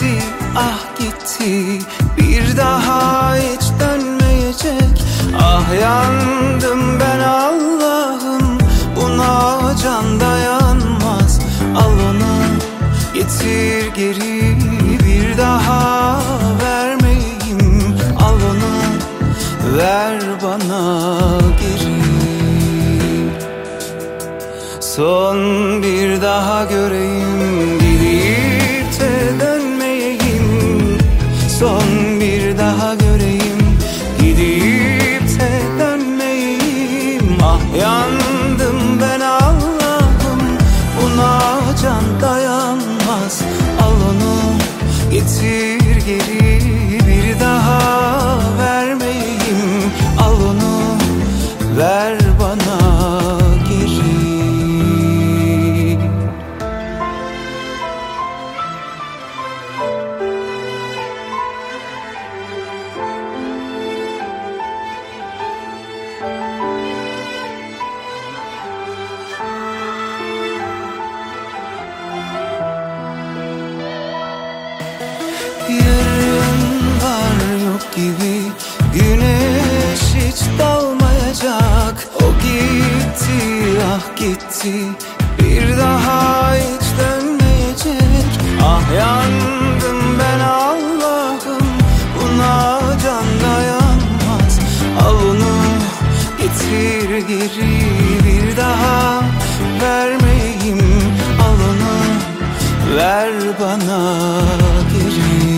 gitti, ah gitti, bir daha hiç dönmeyecek. Ah yandım ben Allah'ım, buna can dayanmaz. Al onu getir geri, bir daha vermeyeyim. Al onu ver bana geri. Son bir daha göreyim, gidip de dönmeyeyim. Son bir daha göreyim, gidip de dönmeyeyim. Ah yandım ben Allah'ım, buna can dayanmaz. Al onu getir geri, bir daha vermeyeyim. Al onu ver bana geri. Yarın var yok gibi, güneş hiç doğmayacak. O gitti, ah gitti, bir daha hiç dönmeyecek. Ah yandım ben Allah'ım, buna can dayanmaz. Al onu getir geri, bir daha vermeyeyim. Al onu ver bana geri.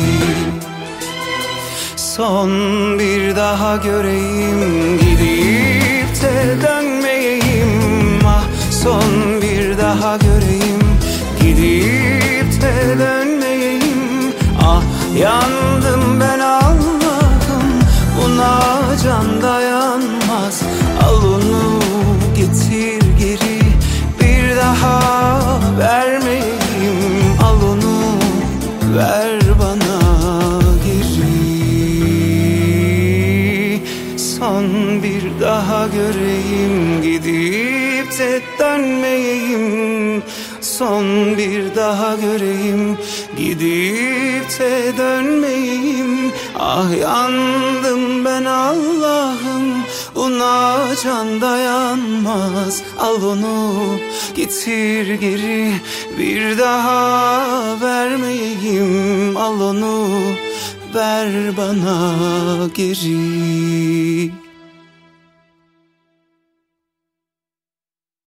Son bir daha göreyim, gidip de dönmeyeyim. Ah son bir daha göreyim, gidip de dönmeyeyim. Ah yandım ben Allah'ım, buna can dayanmaz. Al onu getir geri, bir daha vermeyeyim. Al onu ver bana geri. Son bir daha göreyim, gidip de dönmeyeyim. Son bir daha göreyim, gidip de dönmeyeyim. Ah yandım ben Allah'ım, buna can dayanmaz. Al onu getir geri, bir daha vermeyeyim. Al onu ver bana geri.